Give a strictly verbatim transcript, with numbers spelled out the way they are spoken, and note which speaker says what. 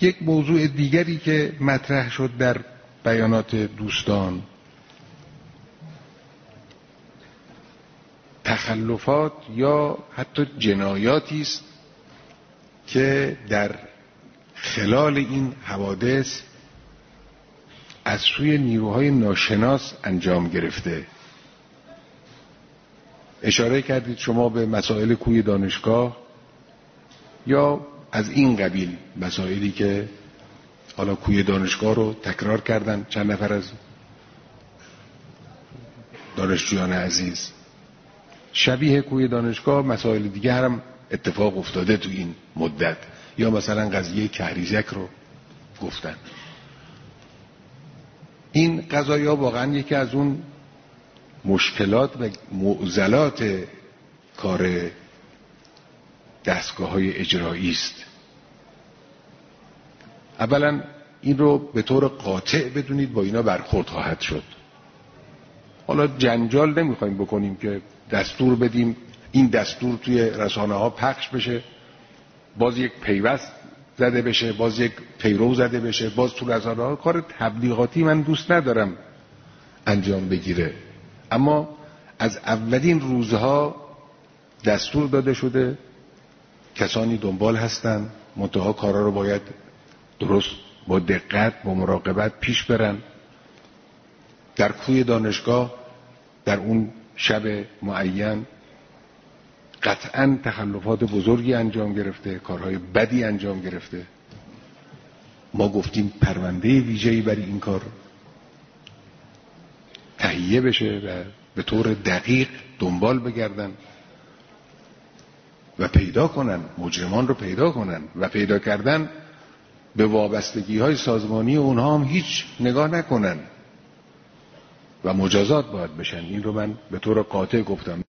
Speaker 1: یک موضوع دیگری که مطرح شد در بیانات دوستان، تخلفات یا حتی جنایاتی است که در خلال این حوادث از سوی نیروهای ناشناس انجام گرفته. اشاره کردید شما به مسائل کوی دانشگاه یا از این قبیل مسائلی که حالا کوی دانشگاه رو تکرار کردن چند نفر از دانشجویان عزیز. شبیه کوی دانشگاه مسائل دیگه هم اتفاق افتاده تو این مدت، یا مثلا قضیه کهریزک رو گفتن. این قضایا واقعا یکی از اون مشکلات و معضلات کار دستگاه‌های اجرایی است. اولا این رو به طور قاطع بدونید با اینا برخورد خواهد شد. حالا جنجال نمیخوایم بکنیم که دستور بدیم این دستور توی رسانه ها پخش بشه، باز یک پیوست زده بشه، باز یک پیرو زده بشه، باز تو رسانه ها. کار تبلیغاتی من دوست ندارم انجام بگیره، اما از اولین روزها دستور داده شده، کسانی دنبال هستن، منتها کارا رو باید درست با دقت با مراقبت پیش برن. در کوی دانشگاه در اون شب معین قطعاً تخلفات بزرگی انجام گرفته، کارهای بدی انجام گرفته. ما گفتیم پرونده ویژه‌ای برای این کار تهیه بشه و به طور دقیق دنبال بگردن و پیدا کنن، مجرمان رو پیدا کنن و پیدا کردن به وابستگی های سازمانی اونها هم هیچ نگاه نکنن و مجازات باید بشن. این رو من به طور قاطع گفتم.